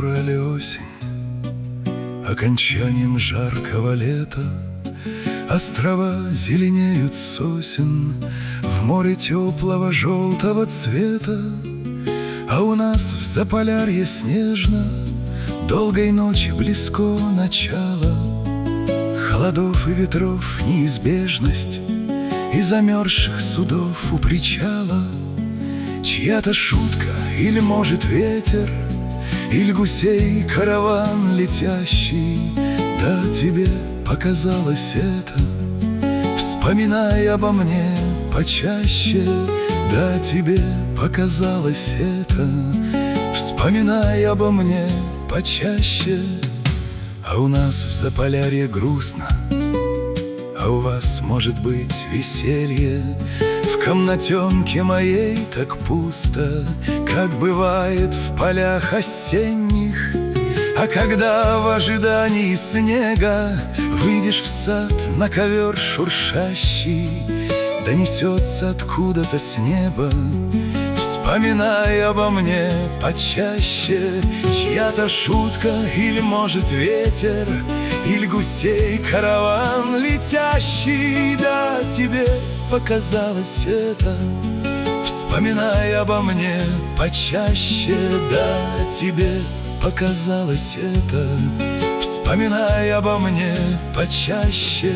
Урале осень, окончанием жаркого лета. Острова зеленеют сосен, в море теплого желтого цвета. А у нас в Заполярье снежно, долгой ночи близко начало. Холодов и ветров неизбежность, и замерзших судов у причала. Чья-то шутка, или, может, ветер, или гусей караван летящий. Да, тебе показалось это, вспоминай обо мне почаще. Да, тебе показалось это, вспоминай обо мне почаще. А у нас в Заполярье грустно, а у вас, может быть, веселье. В комнатенке моей так пусто, как бывает в полях осенних. А когда в ожидании снега выйдешь в сад на ковер шуршащий, донесется откуда-то с неба, вспоминай обо мне почаще. Чья-то шутка, или, может, ветер, или гусей караван летящий. Да, тебе показалось это, вспоминай обо мне почаще. Да, тебе показалось это, вспоминай обо мне почаще.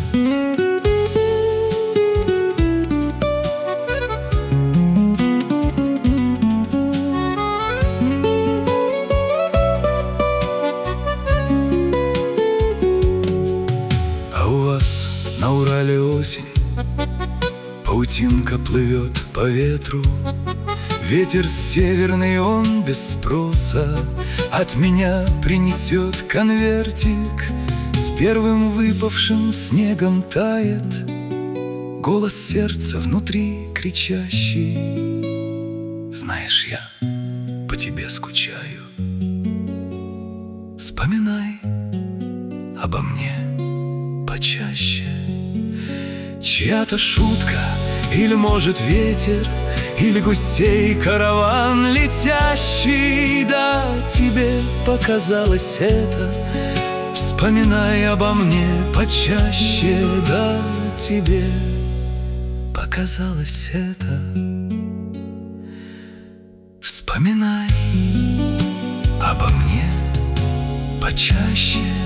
На Урале осень, паутинка плывет по ветру. Ветер северный, он без спроса от меня принесет конвертик. С первым выпавшим снегом тает голос сердца внутри кричащий: знаешь, я по тебе скучаю. Вспоминай обо мне почаще. Чья-то шутка, или, может, ветер, или гусей караван летящий. Да, тебе показалось это, вспоминай обо мне почаще. Да, тебе показалось это, вспоминай обо мне почаще.